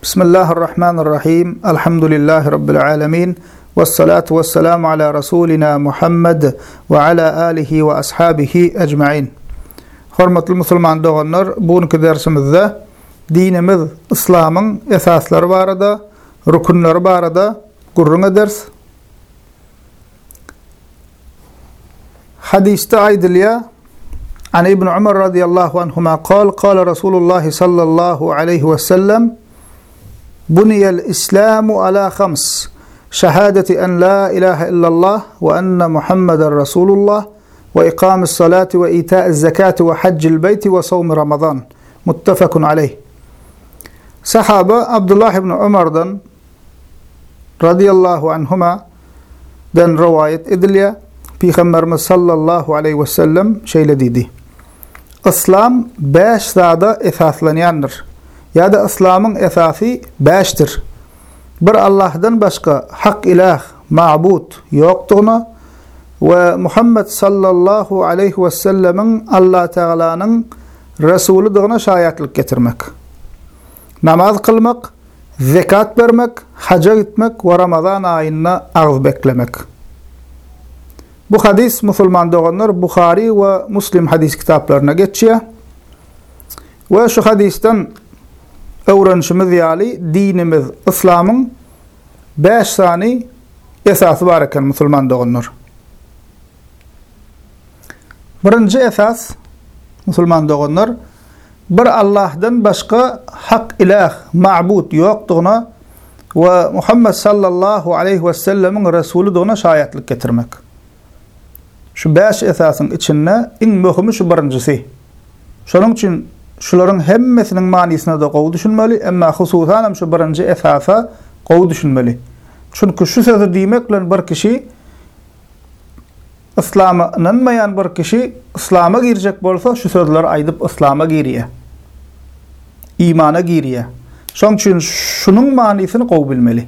Bismillahirrahmanirrahim. Elhamdülillahi Rabbil alemin. Vessalatu vesselamu ala Rasulina Muhammed ve ala alihi ve ashabihi ecmaîn. Hormatly musulman doganlar, bugünkü dersimizde dinimiz İslam'ın esasları barada, rukunları barada gurrun ders. Hadiste aydılya an İbn Umar radıyallahu anhuma قال رسول الله صلى الله عليه وسلم بني الإسلام على خمس شهادة أن لا إله إلا الله وأن محمد رسول الله وإقام الصلاة وإيتاء الزكاة وحج البيت وصوم رمضان متفق عليه. Sahaba Abdullah ibn Umar'dan radıyallahu anhuma den rivayet edilya Peygamberimiz sallallahu aleyhi ve sellem şeyle dedi. İslam 5 zada esaslanyandır. Ya da İslam'ın esası 5'tir. Bir Allah'dan başka hak ilah, ma'bud yoktuğuna ve Muhammed sallallahu aleyhi ve sellemin Allah Teala'nın Resulüdüğüne şahitlik getirmek. Namaz kılmak, zekat vermek, hacca gitmek ve Ramazan ayına ağız beklemek. Bu hadis Müslüman doğanlar Bukhari ve Müslim hadis kitaplarına geçiyor. Ve şu hadisten öğrenişimiz yani dinimiz İslam'ın 5 tane esası var iken Müslüman doğanlar. Birinci esas Müslüman doğanlar bir Allah'dan başka hak ilah, ma'bud yoktuğuna ve Muhammed sallallahu aleyhi ve sellemin Resulü doğuna şahitlik getirmek. Şu 5 esasın içinde en mühimi şu birincisi. Şunun için şuların hemmesinin manisine de qow düşünmeli, ama hususan şu birinci esasa qow düşünmeli. Çünkü şu sözü demekle bir kişi İslam'a inanmayan bir kişi İslam'a girecek bolsa şu sözleri aydıp İslam'a giriyor. İmana giriyor. Şunun için şunun manisini qow bilmeli.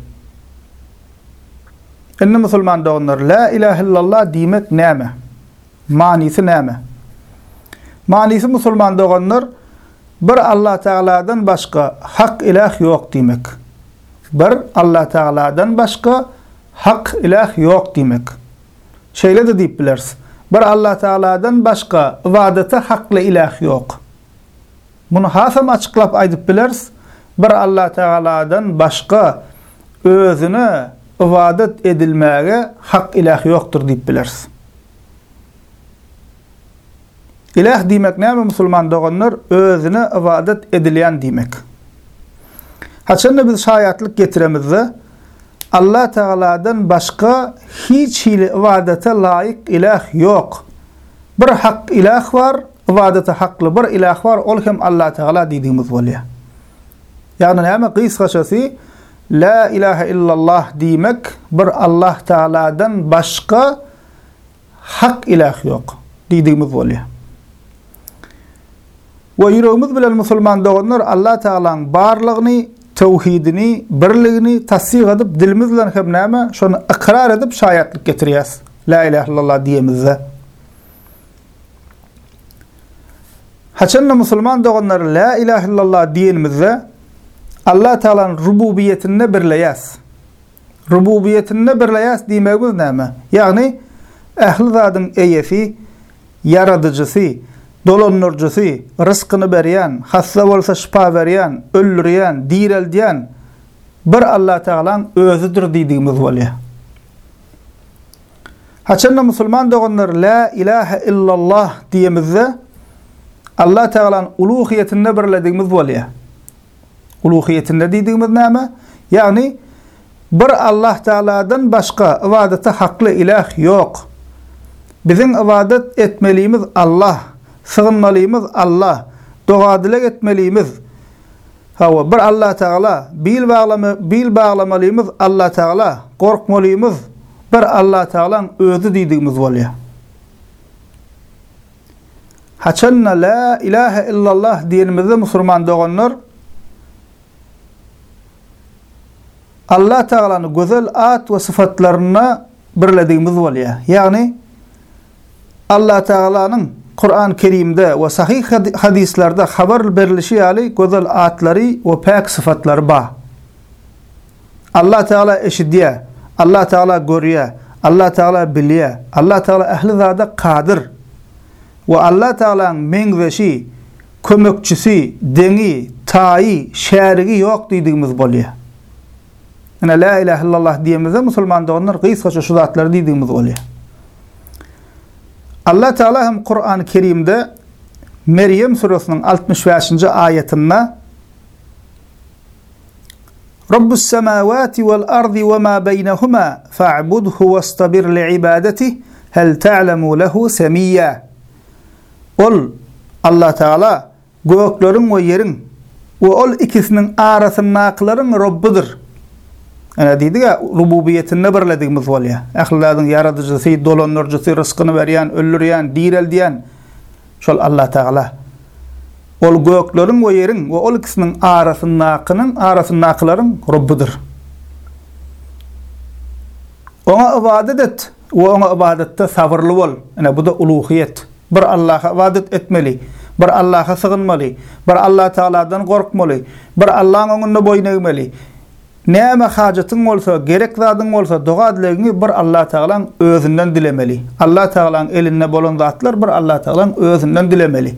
Enne Müslüman doğanlar la ilahe illallah demek näme? Manisi näme? Manisi Müslüman doğanlar bir Allah Teala'dan başka hak ilah yok demek. Bir Allah Teala'dan başka hak ilah yok demek. Şeyle de deyip biliriz. Bir Allah Teala'dan başka ibadete haklı ilah yok. Bunu hasam açıklap aydıp biliriz. Bir Allah Teala'dan başka özüne ibadet edilmeye hak ilah yoktur deyip biliriz. İlah demek näme Müslüman doğanlar? Özüne ibadet edilen demek. Haçanla biz şahitlik getiremizde Allah Teala'dan başka hiç ibadete layık ilah yok. Bir hak ilah var, ibadete haklı bir ilah var, ol hem Allah Teala dediğimiz oluyor. Yani näme kısaçası la ilahe illallah demek bir Allah Teala'dan başka hak ilah yok dediğimiz oluyor. Ve yüreğimiz bilen Müslüman doğanlar Allah Teala'nın barlığını, tevhidini, birliğini tasdik edip dilimizle hem näme şunu ikrar edip şahitlik getiriyoruz. La ilahe illallah diyemizde. Haçanla Müslüman doğanlar la ilahe illallah diyemizde Allah Teala'nın rububiyetini birleyes. Rububiyetini birleyes dememiz näme? Yani ehli zatın eyesi, yaradıcısı, dolanırcısı, rızkını beriyen, hasta olsa şifa veriyen, öldüren, direldiyen bir Allah Teala'nın özüdür dediğimiz oluyor. Haçanla Müslüman doğanlar la ilahe illallah diyemizde Allah Teala'nın uluhiyetini birlediğimiz oluyor. Uluhiyetinde dediğimiz näme? Yani bir Allah Teala'dan başka ibadete haklı ilah yok. Bizim ibadet etmeliyimiz Allah, sığınmalıyımız Allah, duadilek etmeliyimiz. Bir Allah Teala, bil bağlamalıyımız Allah Teala, korkmalıyımız bir Allah Teala'nın özü dediğimiz oluyor. Haçanna la ilahe illallah diyenimizde Müslüman doğanlar Allah Teala'nın güzel ad ve sıfatlarına birlediğimiz oluyor. Yani Allah Teala'nın Kur'an-ı Kerim'de ve sahih hadislerde haber verilişi yani güzel adları ve pek sıfatları var. Allah Teala eşidiye, Allah Teala görüye, Allah Teala biliye, Allah Teala ehli zada kadir. Ve Allah Teala'nın mengveşi, kömekçisi, deni, tayi, şerigi yok dediğimiz bolýar. Yani la ilahe illallah diyemizde musulman olanlar gıysaça şu zatları dediğimiz bolýar. Allah Teala hem Kur'an-ı Kerim'de Meryem suresinin 65. ayetinde Rabbus semavati vel ardi ve ma beynehuma fa'budhu vestabir li'ibadetih hel ta'lemu lehu semiyya. Ol Allah Teala göklerin ve yerin ve ol ikisinin arasındakların Rabbidir. Yani deydi ya rububiyetini birlediğimiz bolýar. Ahladın yaradıcısı, dolandırıcısı, rızkını berýän, öldürýän, direldiýän şol Allah Teala. Ol göklerin ve yerin ve ol ikisinin arasındakların Rabbidir. Ona ibadet et ve ona ibadette sabırlı bol. Yani bu da uluhiyet. Bir Allah'a ibadet etmeli, bir Allah'a sığınmalı, bir Allah Teala'dan korkmalı, bir Allah'ın önünde boyun eğmeli. Näme hajatın bolsa, gerek zadın bolsa, doga dilegini bir Allah Teala'nın özünden dilemeli. Allah Teala'nın elinde bolan zatlar bir Allah Teala'nın özünden dilemeli.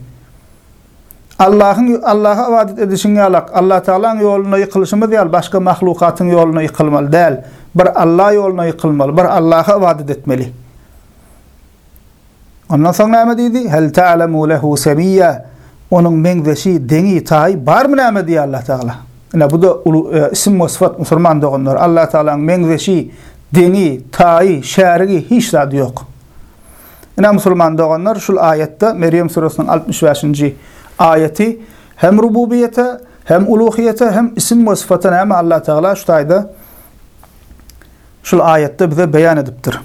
Allah'a ibadet edişini alak, Allah Teala'nın yoluna yıkılışımız değil, başka mahlukatın yoluna yıkılmalı değil. Bir Allah yoluna yıkılmalı, bir Allah'a ibadet etmeli. Ondan sonra näme dedi? Hel ta'lemu lehu semiyya. Onun mengdeşi, deni, tayi bar mı näme diye Allah Teala? Yani bu da isim ve sıfat musulman doğanlar. Allah Teala'nın mengdeşi, deni, tayi, şerigi hiç zadı yok. Yani musulman doğanlar şu ayette Meryem suresinin 65. ayeti hem rububiyete, hem uluhiyete, hem isim ve sıfata näme Allah Teala şu tayda şu ayette bize beyan ediptir.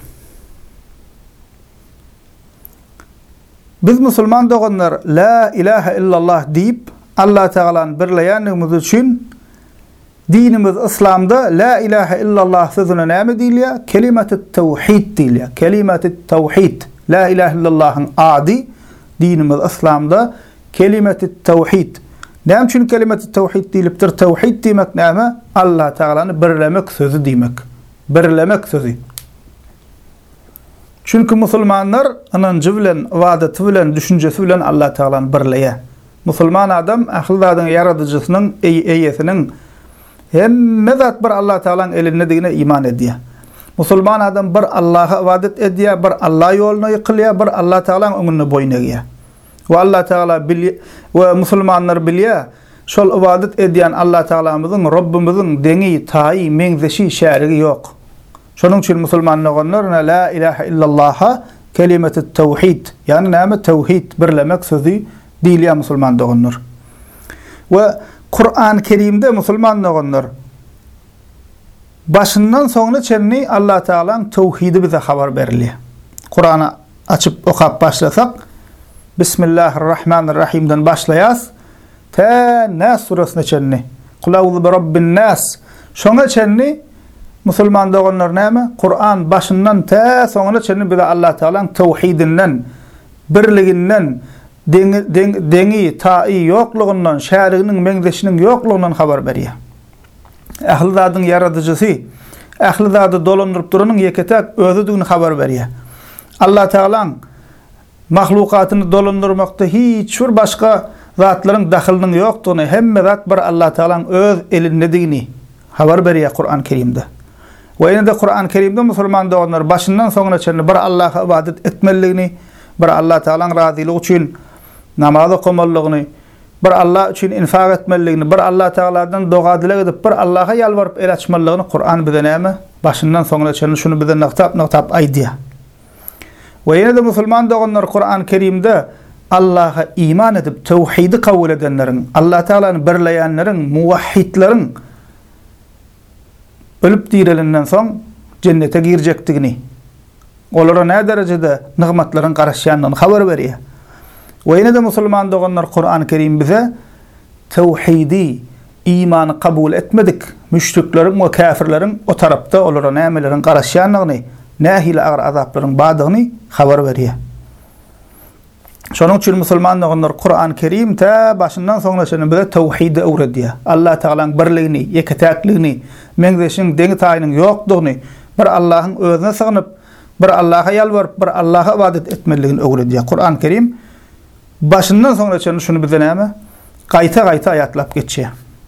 Biz musulman doğanlar la ilahe illallah deyip Allah Teala'nın birleýänligimiz üçin dinimiz İslam'da la ilahe illallah sözüne näme diýilýär? Kelimet-i tevhid diýilýär. Kelimet-i tevhid. La ilahe illallah'ın adi dinimiz İslam'da kelimet-i tevhid. Näme üçin kelimet-i tevhid diýilipdir? Tevhid diýmek näme? Allah Teala'ny birlemek sözü diýmek. Birlemek sözü. Çünkü musulmanlar anancı bilen, ibadeti bilen, düşüncesi bilen Allah Teala'nı birleýär. Musulman adam ahlizadyň yaradyjysynyň, eýesiniň hemme zat bir Allah Teala'nın elinde digine iman edýär. Musulman adam bir Allah'a ibadet edýär, bir Allah yoluna ýykylýar, bir Allah Teala'nın öňünde boyun eýýär. Ve Allah Teala ve musulmanlar bilýär, şol ibadet edýän Allah Teala'myzyň, Rabbimyzyň deni, tayi, mengzeşi, şerigi yok. Şonun üçin musulmanlar la ilahe illallah'a kelimet-i tevhid, yani näme tevhid birlemek sözü diýilýär musulman doğanlar. Ve Kur'an-ı Kerim'de musulman doğanlar başından soňuna çenni Allah Teala'nın tevhidi bize habar berilýär. Kur'an'ı açıp okap başlasak Bismillahirrahmanirrahim'den başlaýas ta Nas suresine çenni. Kul a'udhu bi rabbin nas. Şoňa çenni musulman doğanlar näme? Kur'an başından ta soňuna çenni bize Allah Teala'nın tevhidinden, birliginden, deni, tayi yokluğundan, şeriginin, mengdeşinin yokluğundan haber berýär. Ahli zadyň yaradyjysy, ahli zady dolandırıp duranyň yeketek özüdügini haber berýär. Allah Teala'nın mahlukatyny dolandırmakda hiç bir başka zatlaryň dahylynyň ýokdugyny, hemme zat bir Allah Teala'nın öz elindedigini haber berýär Kur'an-ı Kerim'de. Ve ýene-de Kur'an-ı Kerim'de musulman doğanlar başından soňuna çenli bir Allah'a ibadet etmeligini, bir Allah Teala'nın razylygy üçin namaz okumalygyny, bir Allah üçin infak etmeligini, bir Allah Teala'dan doga dilek edip bir Allah'a ýalwaryp el açmalygyny Kur'an bize näme? Başından soňuna çenli şunu bize nokta aýdýar. Ve ýene-de musulman doğanlar Kur'an-ı Kerim'de Allah'a iman edip tevhidi kabul edenlerin, Allah Teala'nı birleýänlerin, muvahhidlerin ölüp direlinden soň cennete girjekdigini, olara ne derecede nimetlerin garaşýandygyny haber berýär. Ve ýene-de musulman doğanlar Kur'an-ı Kerim bize tevhidi, imanı kabul etmedik, müşriklerin ve kafirlerin o tarapda olara nämelerin garaşýandygyny, nähili agyr azaplaryň badygyny haber berýär. Şonuň üçin musulmanlar Kur'an-ı Kerim ta başyndan soňraşyny bize tawhid öwrediýär. Allah Taala'nın birligini, ýekdäkligini, meňzeşiň deňi taýynyň ýokdugyny, bir Allahyň özüne sığynyp, bir Allah'a ýalwaryp, bir Allah'a ibadet etmeligini öwrediýär. Kur'an-ı Kerim başyndan soňraşyny şunu bize näme? Gaýta-gaýta aýatlap geçýär.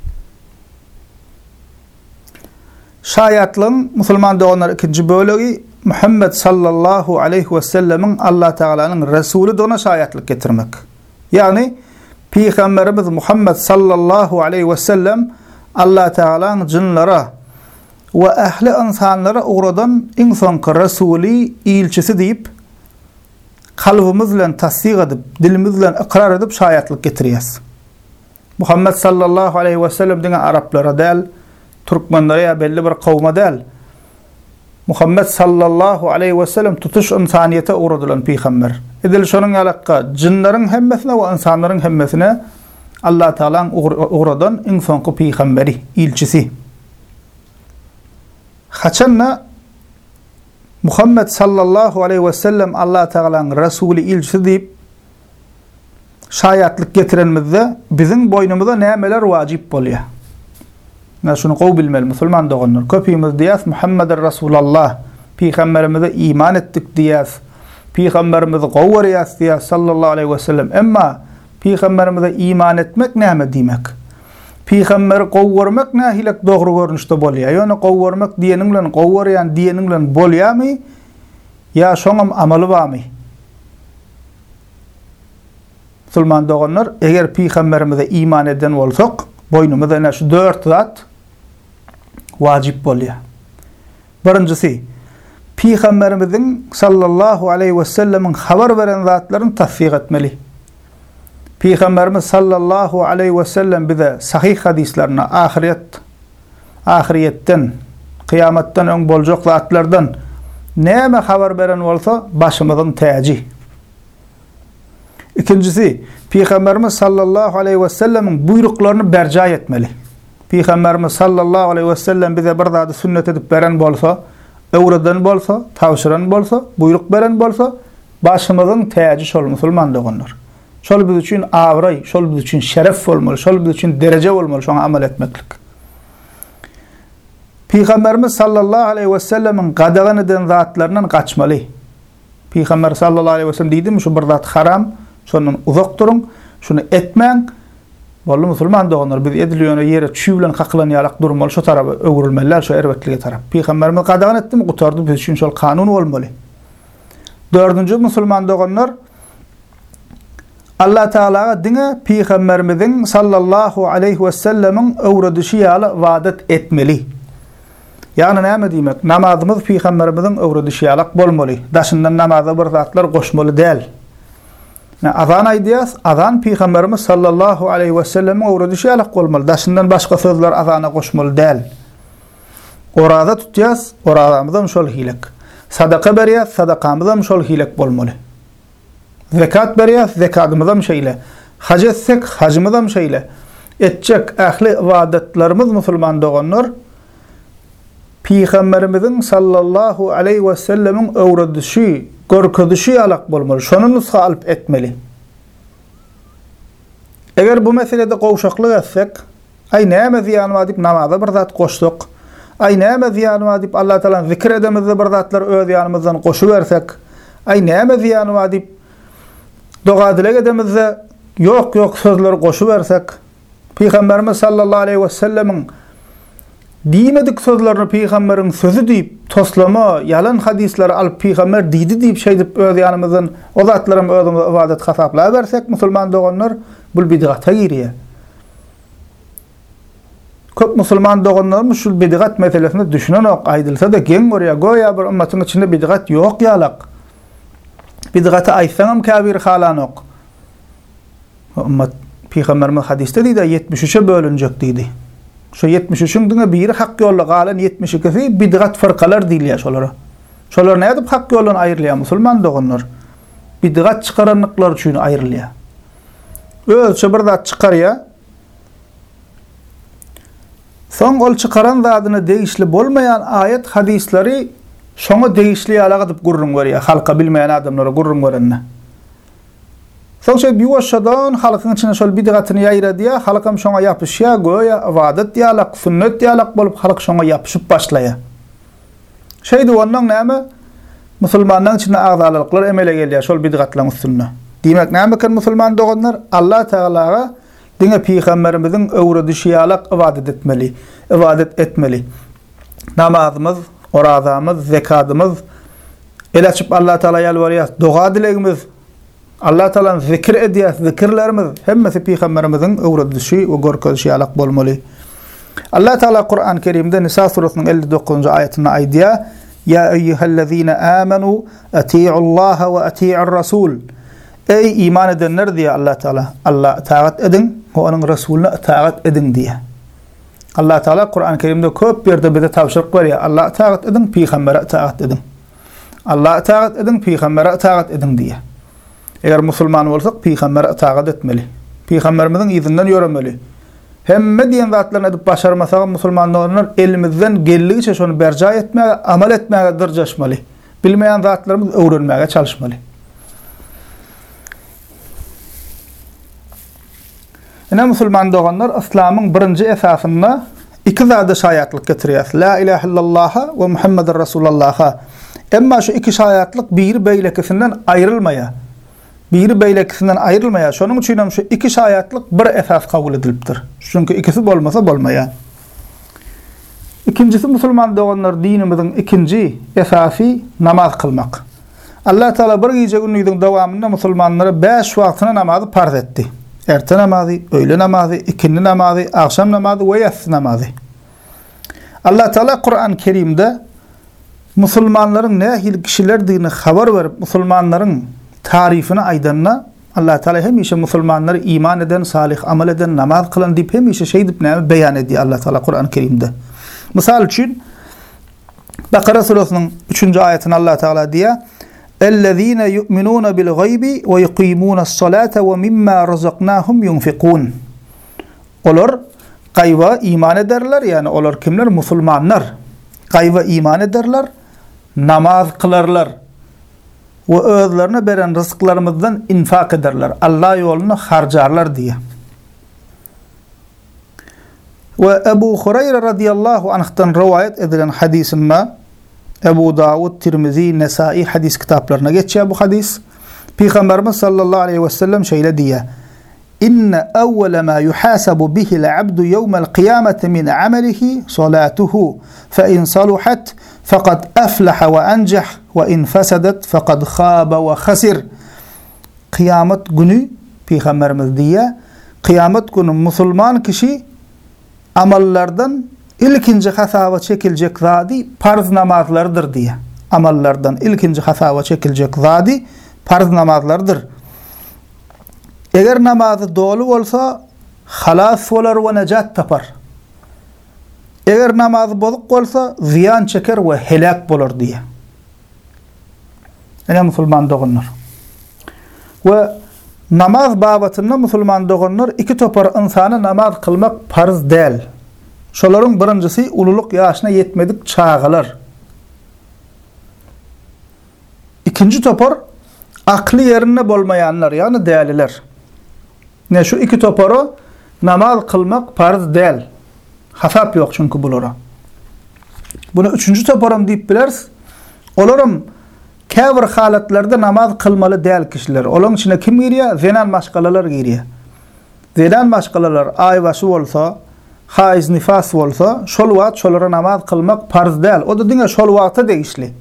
Şaýatlyň musulman doganlar ikinji bölegi Muhammed sallallahu aleyhi ve sellemin Allah Teala'nın Resulü dona şayatlık getirmek. Yani Peygamberimiz Muhammed sallallahu aleyhi ve sellem Allah Teala'nın cinlara ve ehli insanlara uğradan insankı Resulü ilçisi deyip kalbimizle tasdik edip dilimizle ikrar edip şayatlık getiriyaz. Muhammed sallallahu aleyhi ve sellem dine Araplara del, Türkmenlere ya belli bir kavma del. Muhammed sallallahu aleyhi ve sellem tutuş insaniyete uğradılan peygamber. Edil şonun alakka cinlerin hemmesine ve insanların hemmesine Allah Teala'nın uğradan insankı peygamberi, ilçisi. Haçanna Muhammed sallallahu aleyhi ve sellem Allah Teala'nın Resulü ilçisi deyip şayatlık getirenimizde bizim boynumuza nemeler vacip bolýar. Şunu gowy bilmeli musulman doganlar. Köpüýümiz diýäs Muhammedur Resulullah. Peygamberimize iman etdik diýäs. Peygamberimizi gowy görýäs diýäs sallallahu aleyhi ve sellem. Emma peygamberimize iman etmek näme diýmek? Peygamberi gowy görmek nähilek dogry görnüşde bolýar. Ýöne gowy görmek diýeniň bilen gowy görýän diýeniň bilen bolýarmy? Ya şoňam amaly barmy? Musulman doganlar, eger peygamberimize iman eden bolsak, boynumuzda näme şu 4 zat wajib bolýar. Birincisi, Peygamberimizin sallallahu aleyhi ve sellemin habar veren zatlaryny tasdik etmeli. Peygamberimiz sallallahu aleyhi ve sellem bize sahih hadislerini ahiretten, kıyamattan öň boljak zatlardan näme habar veren bolsa başymyzyň täji. İkincisi, Peygamberimiz sallallahu aleyhi ve sellemin buyruklarını berca etmeli. Peygamberimiz sallallahu aleyhi ve sellem bize bir zady sünnet edip beren bolsa, öwreden bolsa, tawşyran bolsa, buyruk beren bolsa, başymyzyň täji şol musulman doganlar. Şol biz üçin awray, şol biz üçin şeref bolmaly, şol biz üçin derece bolmaly, şoňa amal etmeklik. Peygamberimiz sallallahu aleyhi ve sellemin gadagan eden zatlaryndan kaçmaly. Peygamber sallallahu aleyhi ve sellem diýdimi şu bir zat haram, şondan uzak durun, şunu etmeň. Bolly musulman doganlar biz edilýän ýere çüw bilen kaklanýarlyk durmaly, şu tarapy öwrülmeler, şu erwetlige tarap. Peygamberimiz gadagan etdimi, gutardy, biz üçin şol kanun bolmaly. Dördüncü musulman doganlar Allah Teala'ga dine Peygamberimizin sallallahu aleyhi ve sellemin öwredişi ýaly vadet etmeli. Yani näme diýmek? Namazymyz Peygamberimizin öwredişi ýaly bolmaly. Daşyndan namaza bir zatlar goşmaly däl. Azan aýdýas, azan Peygamberimiz sallallahu aleyhi ve sellemin öwredişi ýaly bolmaly. Daşyndan başga sözler azana goşmaly däl. Orada tutýas, oradamyzam şol hilek. Sadaka berýäs, sadakamyzam şol hilek bolmaly. Zekat berýäs, zekatymyzam şeýle. Hac etsek, hajymyzam şeýle. Etjek ähli ibadetlerimiz musulman doganlar Peygamberimizin sallallahu aleyhi ve sellemin öwredişi, görkezişi ýaly bolmaly. Şonu nusha alyp etmeli. Eger bu meselede gowşaklyk etsek, ay näme ziýany bar diýip namaza bir zat goşdyk. Ay näme ziýany bar diýip Allah Taala zikir edemizde bir zatlar öz ýanymyzdan goşup bersek, ay näme ziýany bar diýip doga dilek edemizde ýok sözler goşup bersek, Peygamberimiz sallallahu aleyhi ve sellemin diýmedik sözlerini Peygamberiň sözü diýip toslama, yalan hadisleri alyp Peygamber diýdi diýip şey diýip öz ýanymyzdan o zatlarym özümize ibadet hasaplap bersek musulman doganlar bu bidgata girýär. Köp musulman doganlar şu bidgat meselesini düşünenok aýdylsa da geň görýär, goýa bir ummatyň içinde bidgat ýok ýalak. Bidgata aýtsaňam kabir halanok. Ummat Peygamberimiz hadiste diýdi 73'e bölünjek diýdi. Şu 73'ün diňe biri hak ýolly galan 72'si bidgat fırkalar diýilýär şolara. Şolar näde hak ýoldan aýrylýar musulman doganlar? Bidgat çykaranlyklar üçin aýrylýar. Ölçe bir zat çykarýar. Soň ol çykaran zadyny degişli bolmaýan ayet hadisleri şoňa degişli ýaly adyp gurrun görýär, halka bilmeýän adamlara gurrun görenne. Soňça ýuwaşdan halkyň içine şol bidgatyny ýaýra diýe, halkam şoňa ýapyşýa, goýa ibadet ýalak, sünnet ýalak bolup halk şoňa ýapyşyp başlaýar. Şeýdi ondan näme? Musulmanlaryň içine agzalyklar emele gelýär şol bidgatlaryň üstünde. Diýmek näme ki musulman doganlar Allah Teala'ga diňe Peygamberimiziň öwredişi ýalak ibadet etmeli. Namazymyz, orazamyz, zekatymyz, el açyp Allah Teala ýalwarýar, doga dilegimiz, Allah Teala'nın zikir edýär, zikirlerimiz hemmesi Peygamberimiziň öwredişi we görkezişi ýalak bolmaly. Allah Teala Kur'an-ı Kerim'de Nisa surasının 59. ayetinde aýdýar: "Ya eyyuhellezine amenu atii'ullaha ve atii'ur rasul." Ey iman edenler diýär Allah Teala, Allah taat edin we onun Resulüne taat edin diýär. Allah Teala Kur'an-ı Kerim'de köp ýerde bize tawşyryk berýär. Allah taat edin, Peygambere taat edin. Allah taat edin, Peygambere taat edin diýär. Eger musulman bolsak Peygambere taat etmeli. Peygamberimiziň izinden ýöremeli. Hemme diýen zatlaryny edip başarmasak musulmanlar elimizden geldigiçe şonu berja etmäge, amal etmäge dyrjaşmaly. Bilmeýän zatlarymyz öwrenmäge çalışmaly. Ene musulman doganlar İslamyň birinji esasyna iki zada şaýatlyk getirýär. La ilahe illallah we Muhammedur Rasulullah. Emma şu iki şaýatlyk biri beýlekisinden aýrylmaýar. Şonuň üçin hem şu iki şaýatlyk bir esas kabul edilipdir. Çünki ikisi bolmasa bolmaýar. İkincisi musulman doganlar dinimiziň ikinji esasy namaz kılmak. Allah Teala bir gece günüň dowamında musulmanlara 5 wagtyna namazy farz etdi. Erte namazı, öğle namazı, ikindi namazı, akşam namazı ve yatsı namazı. Allah Teala Kur'an-ı Kerim'de musulmanların nähil kişiler diýini habar verip musulmanların tarifini aýdanna Allah Teala hemişe musulmanları iman eden, salih amel eden, namaz kılan diýip hemişe şey diýip näme beýan edýär Allah Teala Kur'an-ı Kerim'de. Misal üçin Bakara surasının 3. ayetinde Allah Teala diýär: "Ellezîne yu'minûne bil gaybi ve yuqîmûne's-salâte ve mimmâ razaqnâhum yunfikûn." Olar gayba iman ederler, yani olar kimler? Musulmanlar. Gayba iman ederler, namaz kılarlar ve özlerine beren rızıklarımızdan infak ederler. Allah yoluna harcarlar diye. Ve Ebu Hureyre radıyallahu anh'tan rivayet edilen hadisinde Ebu Davud, Tirmizi, Nesai hadis kitaplarına geçiyor bu hadis. Peygamberimiz sallallahu aleyhi ve sellem şöyle diyor: "İnne evvele ma yuhasabu bihi'l abdu yevmel kıyameti min amelihi salatuhu. Fe in saluhat faqad aflaha ve ancah ve in fasadat faqad khaba ve khasir." Kıyamet günü Peygamberimiz diyor, kıyamet günü musulman kişi amallardan ilkinci hasaba çekilecek zadi farz namazlardır diye. Amallardan ilkinci hasaba çekilecek zadi farz namazlardır. Eğer namazı dolu olsa halas olar ve necat tapar. Eğer namazı bozuk olsa ziyan çeker ve helak bolur diye. Ene musulman dogunlar. Ve namaz babatında musulman dogunlar iki topar insanı namaz kılmak farz değil. Şolaryň birincisi ululuk ýaşyna yetmedik çağalar. İkinci topar aklı yerinde bolmayanlar, yani däliler. Ne şu iki topara namaz kılmak farz değil. Hasap yok çünkü bulara. Bunu üçüncü toparam diýip bileriz. Olaryň käbir halatlerde namaz kılmaly değil kişiler. Olaryň içine kim girýär? Zenan maşgalalar girýär. Zenan maşgalalar aýbaşy bolsa, haiz nifas bolsa, şol wagt şolara namaz kılmak farz değil. O da diňe şol wagta degişli.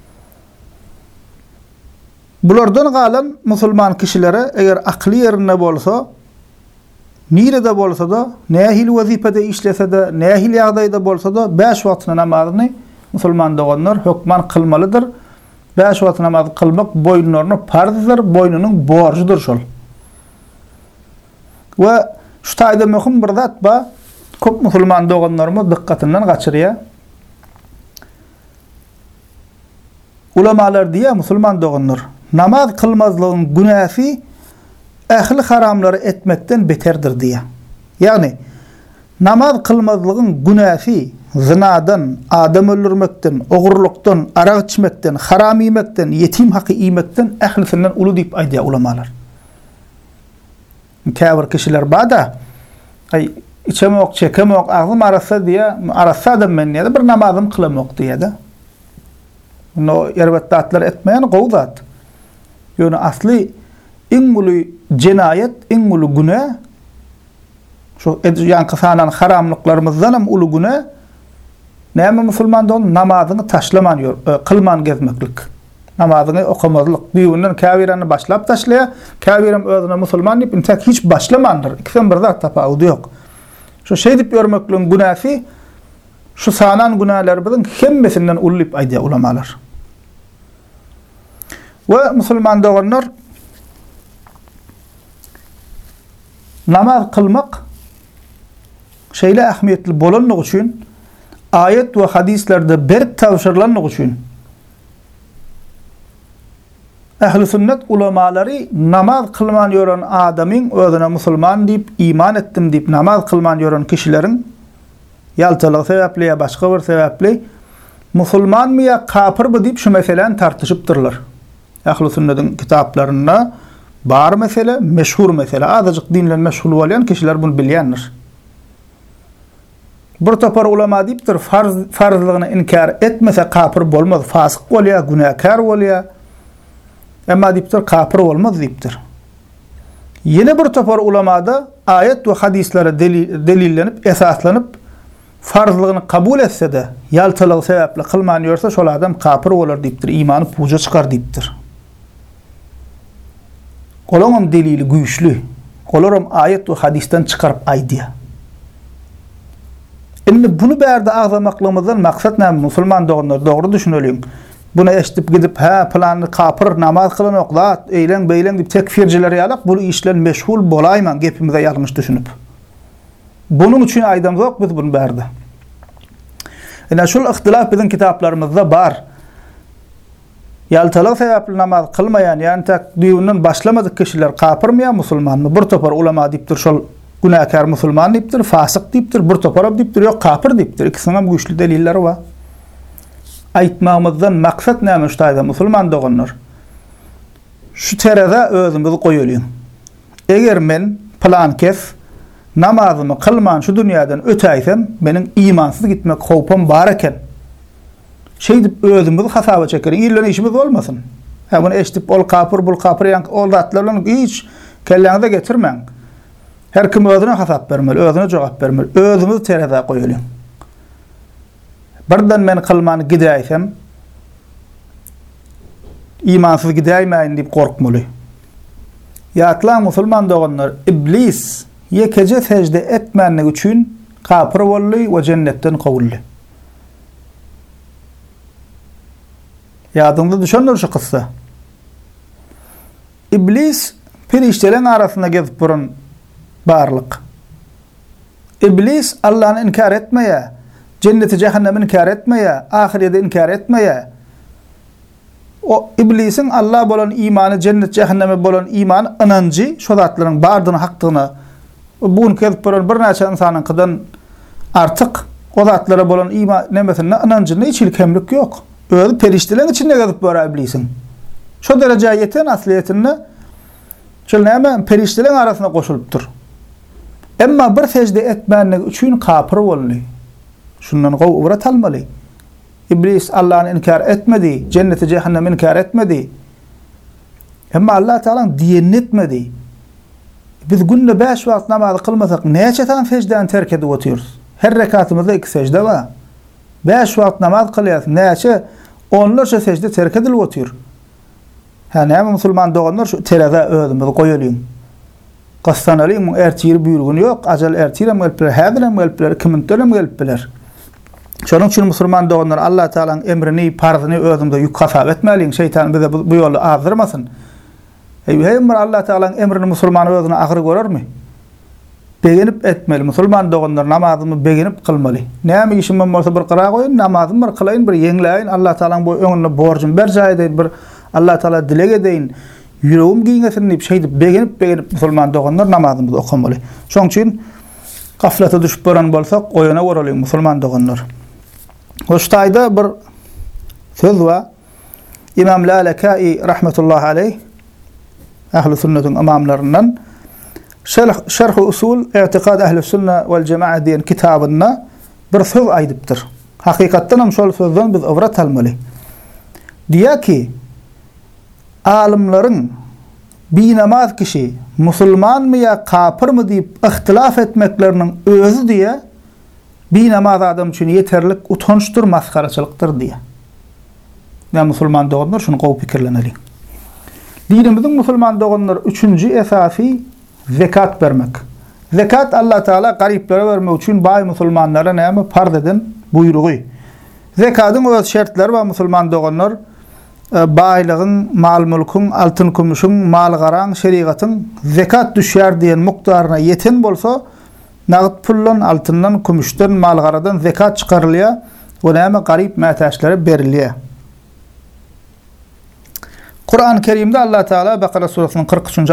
Bulardan galan musulman kişilere eger akli yerinde bolsa, nirede bolsa da, nähil wazifede işlese de, nähil ýagdaýda bolsa da 5 wagtyna namazyny musulman doganlar hökman kılmalydyr. 5 wagt namaz kılmak boyunlaryna farzdyr, boynunyň borjydyr şol. Ve şu taýda möhüm bir zat ba, köp musulman doganlarymyz dikkatinden gaçyrýar. Ulamalar diýär, musulman doganlar namaz kılmazlygyň günäsi ähli haramlary etmekden beterdir diýär. Yani namaz kılmazlygyň günäsi zinadan, adam öldürmekden, ogurlukdan, arak içmekden, haram ýemekden, yetim haky ýemekden ählisinden uly diýip aýdýar ulamalar. Şol Käbir kişiler bada ay içemok, çekemok, ağzım arasa diye arasa adam men ya da bir namazım kılamok diye de. No yerbattatlar etmeyen gowzat. Ýöne asli iňmuli cinayet, iňmuli günah şu ýankysanan haramlyklarymyzdan hem uly günah. Näme musulmandan namazyny taşlaman ýör, kılman gezmeklik. Namazyny okamazlyk. Diýenden käbirany başlap taşlaya, käbirim özüne musulman diýip intek hiç başlamandyr. İkisiň bir zat tapawudy ýok. Şu şey diýip ýörmekliň günäsi şu sanan günahlarymyzyň hemmesinden ulyp aýdýar ulamalar. Ve musulman doganlar namaz kılmak şeyle ahmiyetli bolanlyk üçin ayet ve hadislerde berk tavşirlanlyk üçin Ähli sünnet ulemalary namaz kılman ýören adamyň özüne musulman diýip iman etdim diýip namaz kılman ýören kişileriň ýaltalyk sebäpli ýa başga bir sebäpli musulmanmy ýa kafirmi diýip şu meseleni tartyşypdyrlar. Ähli sünnetin kitaplarynda bar mesele, meşhur mesele. Azajyk dinle meşhur bolan kişiler bunu bilýändir. Bir topar ulema diýipdir, farzlygyny inkar etmese kafir bolmaz, fasyk bolýar, günahkar bolýar. Emma diýipdir, kafir bolmaz diýipdir. Ýene bir topar ulemada ayet we hadislere delillenip, esaslanyp farzlygyny kabul etse de ýaltalyk sebäpli kılman ýörse şol adam kafir bolar diýipdir, imany puja çykar diýipdir. Kolonum delili güýçlü. Kolorum ayet we hadisten çıkarıp aýdýar. Indi bunu bärde agzamaklygymyzdan maksat näme? Musulman doganlar dogry düşüneliň. Buna eşitip gidip planly kafir namaz kılanok zat eýlen beýlen diýip tekfirjiler ýalak bu işler meşhul bolaýman gepimize ýalňyş düşünüp. Bunun üçin aýdam ýok biz bunu bärde. Ene şol ihtilaf biziň kitaplarymyzda bar. Ýaltalyk sebäpli namaz kılmayan ýani tak diýinden başlamadyk kişiler kafirmi ýa musulmanmy? Bir topar ulema diýipdir şol günahkar musulman diýipdir, fasyk diýipdir, bir topar diýipdir, ýok kafir diýipdir. Ikisiniň hem güýçli delilleri bar. Aýtmamyzdan maksat näme şu taýda musulman doganlar? Şu terede özümizi goýalýyn. Eger men plan kes namazymy kılman şu dünýäden ötäýsem, meniň imansyz gitmek howpum bar eken. Şey diýip özümizi hasaba çekerin, ýerlerine işimiz bolmasyn. Ha bunu eşitip ol kafir, bul kafir ýa ol zatlarlaryň hiç kelleňize getirmeň. Her kim özüne hasap bermeli, özüne jogap bermeli. Özümizi terede goýalýyn. Birden men kılmany gidäýsem, imansyz gidäýmäýin diýip gorkmaly. Ýatlan musulman doganlar iblis ýekece secde etmänlik üçin kafir bolly we jennetden gowully. Ýadyňda düşenler şu kıssa. İblis periştelerin arasında gezip burun barlyk. İblis Allah'ını inkar etmeye, cenneti cehennemi inkar etmeye, ahireti inkar etmeye. O iblisin Allah bolan imanı, cennet cehennemi bolan imanı inancı, şu zatların bardygyny hakdygyny bunu gezip burun bir näçe insanyň kydan artık o zatlara bolan iman nemesine inancyna hiç ilkemlik ýok. Özü periştelerin içinde gezip bora iblisin. Şu derece yeten asliyetinde şol näme periştelerin arasına goşulypdyr. Emma bir secde etmänlik üçin kafir boldy. Şundan gowrat almaly. İblis Allah'ını inkar etmedi, cenneti cehennemi inkar etmedi. Emma Allah Teala'nın diýenini etmedi. Biz günde 5 wagt namaz kılmasak näçe tan secden terk edip oturýarys? Her rekatymyzda 2 secde bar. 5 wagt namaz kılýar, näçe onlarca secde terk edilip oturýar. Ha näme musulman doganlar şu terede özümizi goýalýyn. Gastanalyň ertir büýürgüni ýok, ajal ertirem gelipler, häzirem gelipler, kimintelem gelipler. Şonuň üçin musulman doganlar Allah Teala'nın emrini, parzyny özümde ýük hasap etmeliň, şeytan bize bu ýoly azdyrmasyn. Hem Allah Teala'nın emrini musulman özüne agyr görermi? Begenip etmeli. Musulman doganlar namazyny begenip kılmaly. Näme işim bolsa bir qara goýun, namazymy bir kılaýyn, bir ýeňläýin. Allah Teala'nın bu öňüne borjum berjaýdy, bir Allah Teala dilek edeýin. Ýüregim giňesin diýip şeýdip begenip musulman doganlar namazyny okamaly. Şoň üçin gaflata düşüp boran bolsak, oýana goralýyn musulman doganlar. Hoştaýda bir söz we İmam Lalakaî rahmetullahi aleyh Ähli sünnetin imamlarından Şerh usul i'tiqad ehli sünne vel cemaat diyen kitabında bir söz aydıptır. Hakikattan hem şol sözden biz ibret almalı. Diye ki alimlerin bir namaz kişi Müslüman mı ya kafir mı deyip ihtilaf etmeklerinin özü diye bir namaz adam için yeterlik utançtır, maskaraçılıktır diye. Yani Müslüman doğanlar şunu qow pikirleneli. Dinimizin Müslüman doğanlar üçüncü esasi zekat vermek. Zekat Allah Teala gariplere vermek için bay Müslümanlara näme farz eden buyruğu. Zekatın öz şartları var Müslüman doğanlar baylığın, mal mülkün, altın kumuşun, mal garan, şeriatın zekat düşer diyen miktarına yeten bolsa nağd pullan, altından, kumuştan, mal garadan zekat çıkarılıyor ve näme garip mätäşlere beriliyor. Kur'an-ı Kerim'de Allah Teala Bakara suresinin 43.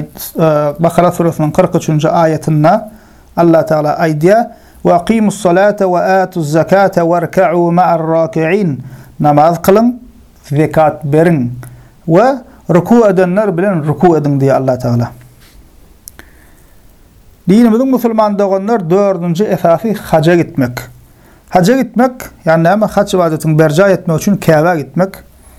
ayetinde Allah Teala aydiya ve aqimus salate ve atuz zakate ve rka'u ma'ar raki'in namaz kılın, zekat verin ve ruku edenler bilen ruku edin diye Allah Teala. Dinimizin Müslüman doğanlar dördüncü esası hacca gitmek. Hacca gitmek yani näme hac ibadetini berca etmek için Kabe'ye gitmek.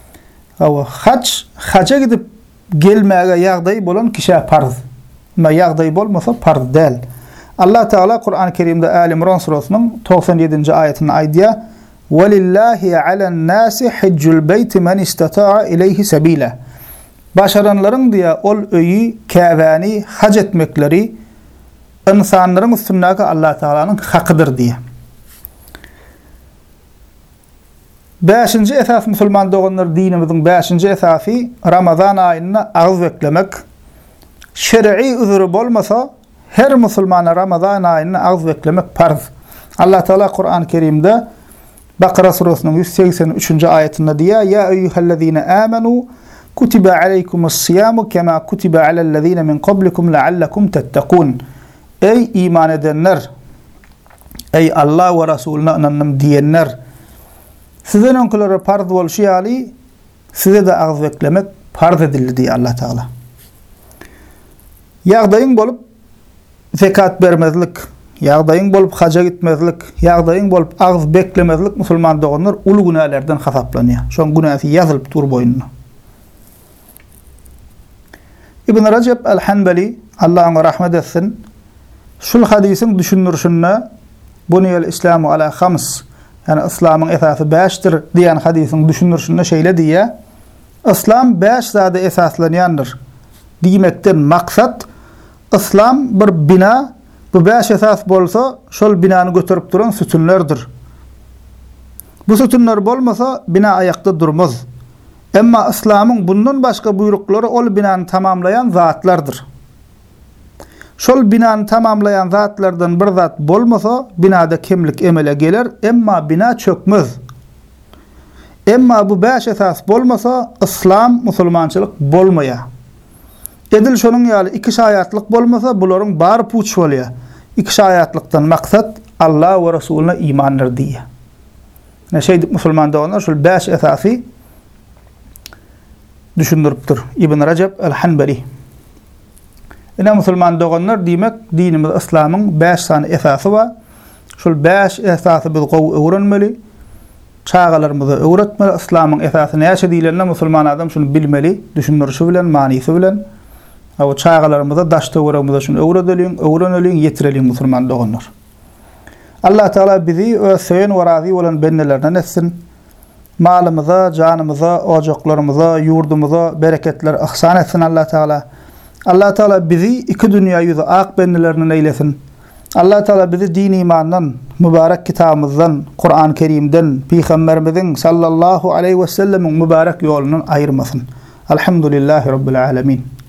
Hacca gidip gelmeye yağdayı bolan kişiye farz. Ama yağdayı bolmasa farz değil. Allah Teala Kur'an-ı Kerim'de Ali İmran suresinin 97. ayetinde aydiya وَلِلَّهِ عَلَى النَّاسِ حِجُّ الْبَيْتِ مَنْ اِسْتَطَاعَ اِلَيْهِ سَب۪يلًا Başaranların diye ol öyü, Kabe'ni hac etmekleri insanların üstündeki Allah Teala'nın hakkıdır diye. Beşinci esas Müslüman doğanlar dinimizin beşinci esası Ramazan ayına ağız beklemek. Şer'i üzürü bolmasa her Müslümana Ramazan ayına ağız beklemek farz. Allah Teala Kur'an-ı Kerim'de Bakara suresinin 183. ayetinde diye ya eyyühellezine amenu kutiba aleykumus siyamu kema kutiba alellezine min qablikum leallekum tettekun. Ey iman edenler, ey Allah ve Resulüne inandım diyenler, size onlara farz bolşy ýaly size de ağız beklemek farz edildi diye Allah Teala. Ýagdaýyň bolup zekat bermezlik, ýagdaýyň bolup hacca gitmezlik, ýagdaýyň bolup ağız beklemezlik Müslüman doğanlar ulu günahlardan hasaplanýar. Şoň günahsy ýazylyp dur boýnuna. İbn Recep el-Hanbali Allah ona rahmet etsin. Şul hadisin düşünürşünde buniyel İslamu ala hams yani İslam'ın esası 5'tir diyen hadisin düşünürşünde şeýle diye İslam 5 zada esaslanýandyr. Diýmekden maksat İslam bir bina bu 5 esas bolsa şol binany götürüp duran sütunlardır. Bu sütunlar bolmasa bina ayakta durmaz. Emma İslam'ın bundan başka buyruklary ol binany tamamlayan zatlardır. Şol binany tamamlayan zatlardan bir zat bolmasa binada kimlik emele gelir, emma bina çökmez. Emma bu 5 esas bolmasa İslam, musulmançylyk bolmaýar. Edil şonuň ýaly 2 şaýatlyk bolmasa bularyň bary puç bolýar. 2 şaýatlykdan maksat Allah we Resulüne imandyr diýe. Näşeýdik musulman doganlar şol 5 esasy düşündiripdir İbn Recep el-Hanbali. Ene musulman doğanlar diýmek dinimiz İslam'ın 5 tane esasy var. Şol 5 esasy biz gowy öwrenmeli. Çağalarymyza öwretmeli. İslam'ın esasy näçe diýilende musulman adam şunu bilmeli, düşünürşi bilen, manysy bilen. O çağalarymyza daşta öwrenmeli, şunu öwreneliň, ýetirelim musulman doğanlar. Allah Teala bizi öz söýen we razy bolan bennelerden etsin. Malymyza, janymyza, ojaklarymyza, ýurdumyza bereketler ihsan etsin Allah Teala. Allah Teala bizi iki dünýä ýüzü ak bendelerinden eylesin. Allah Teala bizi din imandan, mübarek kitabımızdan, Kur'an-ı Kerim'den, Peygamberimizin sallallahu aleyhi ve sellem'in mübarek yolundan ayırmasın. Elhamdülillahi Rabbil alemin.